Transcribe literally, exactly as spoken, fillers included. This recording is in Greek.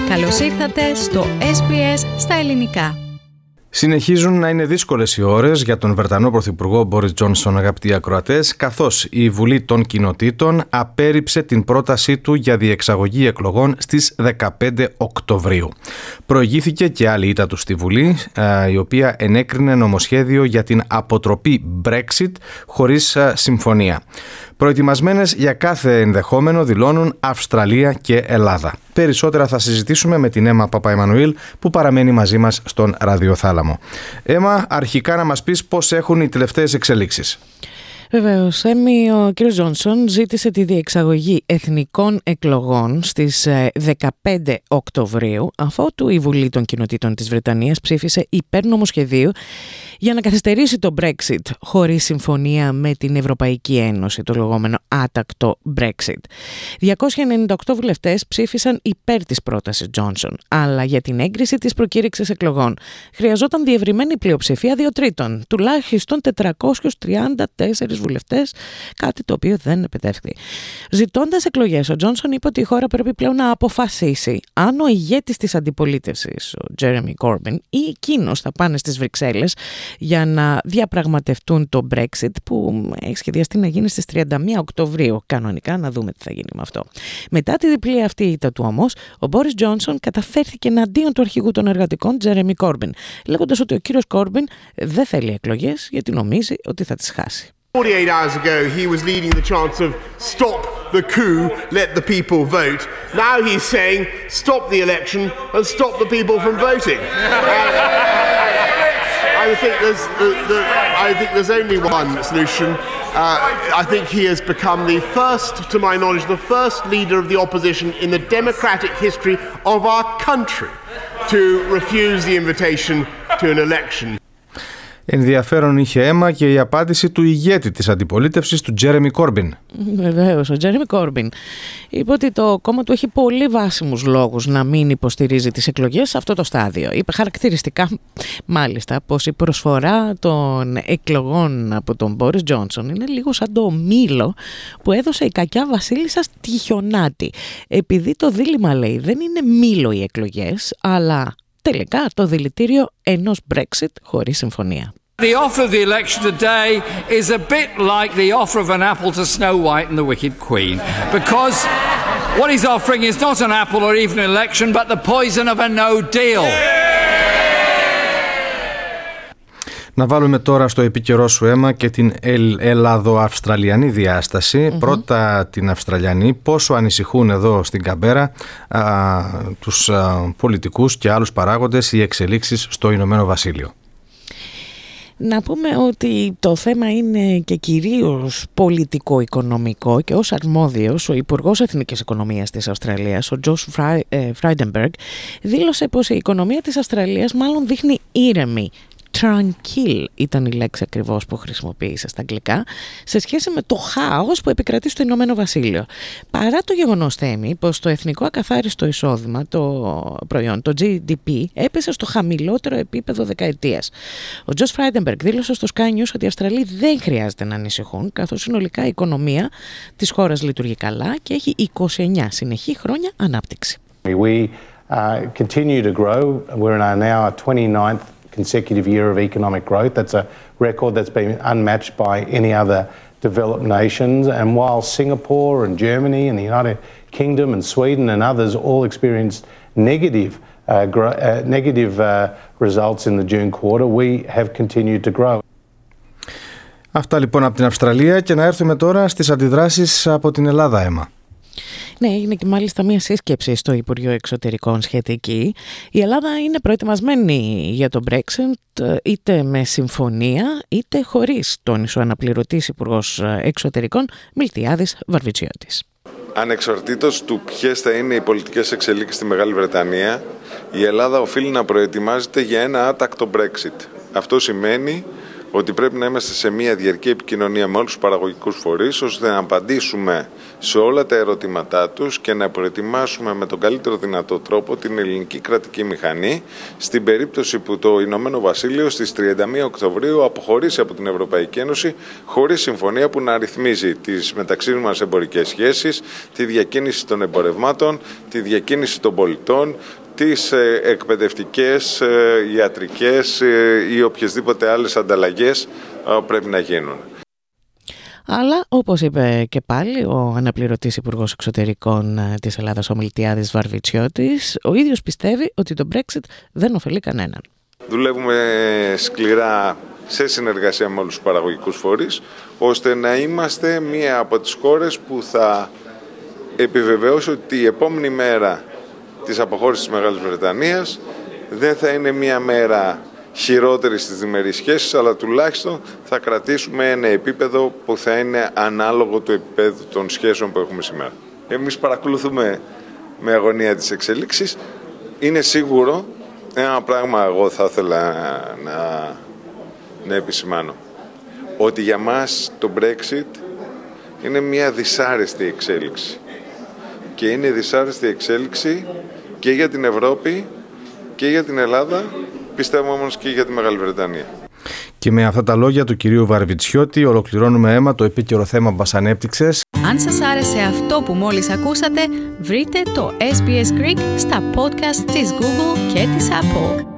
Καλώς ήρθατε στο ες μπι ες στα ελληνικά. Συνεχίζουν να είναι δύσκολες οι ώρες για τον Βρετανό Πρωθυπουργό Μπόρις Τζόνσον, αγαπητοί ακροατές, καθώς η Βουλή των Κοινοτήτων απέρριψε την πρότασή του για διεξαγωγή εκλογών στις δεκαπέντε Οκτωβρίου. Προηγήθηκε και άλλη ήττα του στη Βουλή, η οποία ενέκρινε νομοσχέδιο για την αποτροπή Brexit χωρίς συμφωνία. Προετοιμασμένες για κάθε ενδεχόμενο δηλώνουν Αυστραλία και Ελλάδα. Περισσότερα θα συζητήσουμε με την Έμα Παπαεμμανουήλ που παραμένει μαζί μας στον ραδιοθάλαμο. Έμα, αρχικά να μας πεις πώς έχουν οι τελευταίες εξελίξεις. Βεβαίως, Έμι, ο κ. Τζόνσον ζήτησε τη διεξαγωγή εθνικών εκλογών στις δεκαπέντε Οκτωβρίου, αφότου η Βουλή των Κοινοτήτων της Βρετανίας ψήφισε υπέρ νομοσχεδίου για να καθυστερήσει το Brexit χωρίς συμφωνία με την Ευρωπαϊκή Ένωση, το λεγόμενο άτακτο Brexit. διακόσιοι ενενήντα οκτώ βουλευτές ψήφισαν υπέρ της πρότασης Τζόνσον, αλλά για την έγκριση της προκήρυξης εκλογών χρειαζόταν διευρυμένη πλειοψηφία δύο τρίτων, τουλάχιστον τετρακόσιους τριάντα τέσσερις βουλευτές, κάτι το οποίο δεν επιτεύχθη. Ζητώντας εκλογές, ο Τζόνσον είπε ότι η χώρα πρέπει πλέον να αποφασίσει αν ο ηγέτης της αντιπολίτευσης, ο Τζέρεμι Κόρμπιν, ή εκείνος θα πάνε στις Βρυξέλλες για να διαπραγματευτούν το Brexit που έχει σχεδιαστεί να γίνει στις τριάντα μία Οκτωβρίου. Κανονικά να δούμε τι θα γίνει με αυτό. Μετά τη διπλή αυτή ήττα του όμως, ο Μπόρις Τζόνσον καταφέρθηκε εναντίον του αρχηγού των εργατικών, Τζέρεμι Κόρμπιν, λέγοντας ότι ο κύριος Κόρμπιν δεν θέλει εκλογές γιατί νομίζει ότι θα τις χάσει. forty-eight hours ago, he was leading the chant of stop the coup, let the people vote. Now he's saying stop the election and stop the people from voting. I think there's, the, the, I think there's only one solution. Uh, I think he has become the first, to my knowledge, the first leader of the opposition in the democratic history of our country to refuse the invitation to an election. Ενδιαφέρον είχε, Έμα, και η απάντηση του ηγέτη της αντιπολίτευσης, του Τζέρεμι Κόρμπιν. Βεβαίως, ο Τζέρεμι Κόρμπιν είπε ότι το κόμμα του έχει πολύ βάσιμους λόγους να μην υποστηρίζει τις εκλογές σε αυτό το στάδιο. Είπε χαρακτηριστικά, μάλιστα, πως η προσφορά των εκλογών από τον Μπόρις Τζόνσον είναι λίγο σαν το μήλο που έδωσε η κακιά βασίλισσα στη χιονάτη. Επειδή το δίλημμα, λέει, δεν είναι μήλο οι εκλογές, αλλά τελικά το δηλητήριο ενός Brexit χωρίς συμφωνία. The offer of the election today is a bit like the offer of an apple to Snow White and the Wicked Queen, because what he's offering is not an apple or even an election, but the poison of a no deal. Να βάλουμε τώρα στο επίκαιρό σου, Έμα, και την Ελλάδο-Αυστραλιανή διάσταση. Mm-hmm. Πρώτα την Αυστραλιανή. Πόσο ανησυχούν εδώ στην Καμπέρα α, τους α, πολιτικούς και άλλους παράγοντες οι εξελίξεις στο Ηνωμένο Βασίλειο. Να πούμε ότι το θέμα είναι και κυρίως πολιτικό-οικονομικό και ως αρμόδιος ο Υπουργός Εθνικής Οικονομίας της Αυστραλίας, ο Τζος Φράιντεμπεργκ, δήλωσε πως η οικονομία της Αυστραλίας μάλλον δείχνει ήρεμη. Tranquil ήταν η λέξη ακριβώς που χρησιμοποίησε στα αγγλικά σε σχέση με το χάος που επικρατεί στο Ηνωμένο Βασίλειο. Παρά το γεγονός, Θέμη, πως το εθνικό ακαθάριστο εισόδημα, το προϊόν, το τζι ντι πι, έπεσε στο χαμηλότερο επίπεδο δεκαετίας. Ο Τζος Φράιντεμπεργκ δήλωσε στο Sky News ότι οι Αυστραλοί δεν χρειάζεται να ανησυχούν, καθώς συνολικά η οικονομία της χώρας λειτουργεί καλά και έχει είκοσι εννέα συνεχή χρόνια ανάπτυξη. We uh, continue to grow. We're in our now twenty-ninth consecutive year of economic growth. That's a record that's been unmatched by any other developed nations. And while Singapore and Germany and the United Kingdom and Sweden and others all experienced negative uh, gro- uh, negative uh, results in the June quarter, we have continued to grow. Αυτά λοιπόν από την Αυστραλία, και να έρθουμε τώρα στις αντιδράσεις από την Ελλάδα, Έμα. Ναι, έγινε και μάλιστα μία σύσκεψη στο Υπουργείο Εξωτερικών σχετική. Η Ελλάδα είναι προετοιμασμένη για το Brexit, είτε με συμφωνία είτε χωρίς, τόνισε ο αναπληρωτής Υπουργός Εξωτερικών Μιλτιάδης Βαρβιτσιώτης. Ανεξαρτήτως του ποιες θα είναι οι πολιτικές εξελίξεις στη Μεγάλη Βρετανία, η Ελλάδα οφείλει να προετοιμάζεται για ένα άτακτο Brexit. Αυτό σημαίνει ότι πρέπει να είμαστε σε μια διαρκή επικοινωνία με όλους τους παραγωγικούς φορείς, ώστε να απαντήσουμε σε όλα τα ερωτήματά τους και να προετοιμάσουμε με τον καλύτερο δυνατό τρόπο την ελληνική κρατική μηχανή στην περίπτωση που το Ηνωμένο Βασίλειο στις τριάντα μία Οκτωβρίου αποχωρήσει από την Ευρωπαϊκή Ένωση χωρίς συμφωνία που να ρυθμίζει τις μεταξύ μας εμπορικές σχέσεις, τη διακίνηση των εμπορευμάτων, τη διακίνηση των πολιτών, τις εκπαιδευτικές, ιατρικές ή οποιασδήποτε άλλες ανταλλαγές πρέπει να γίνουν. Αλλά, όπως είπε και πάλι ο αναπληρωτής Υπουργός Εξωτερικών της Ελλάδας, ο Μιλτιάδης Βαρβιτσιώτης, ο ίδιος πιστεύει ότι το Brexit δεν ωφελεί κανέναν. Δουλεύουμε σκληρά σε συνεργασία με όλους τους παραγωγικούς φορείς, ώστε να είμαστε μία από τις χώρες που θα επιβεβαιώσει ότι η επόμενη μέρα της αποχώρησης της Μεγάλης Βρετανίας δεν θα είναι μία μέρα χειρότερη στις διμερείς σχέσεις, αλλά τουλάχιστον θα κρατήσουμε ένα επίπεδο που θα είναι ανάλογο του επίπεδου των σχέσεων που έχουμε σήμερα. Εμείς παρακολουθούμε με αγωνία τις εξελίξεις. Είναι σίγουρο, ένα πράγμα εγώ θα ήθελα να, να επισημάνω, ότι για μας το Brexit είναι μια δυσάρεστη εξέλιξη. Και είναι δυσάρεστη εξέλιξη και για την Ευρώπη και για την Ελλάδα, πιστεύω όμως και για τη Μεγάλη Βρετανία. Και με αυτά τα λόγια του κυρίου Βαρβιτσιώτη ολοκληρώνουμε αίμα το επίκαιρο θέμα που μας ανέπτυξες. Αν σας άρεσε αυτό που μόλις ακούσατε, βρείτε το ες μπι ες Greek στα podcast της Google και της Apple.